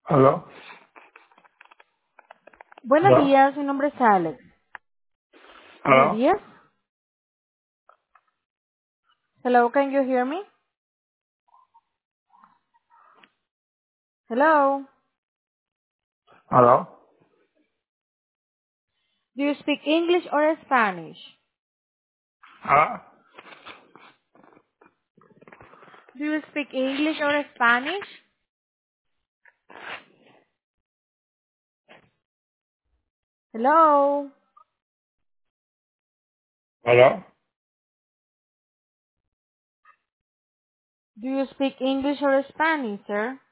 ¿Aló? Buenos ¿Aló? días, mi nombre es Alex. Buenos ¿Aló? días. Hello, can you hear me? Hello. ¿Aló? Do you speak English or Spanish? ¿Ah? Do you speak English or Spanish? Hello. ¿Aló? Do you speak English or Spanish, sir?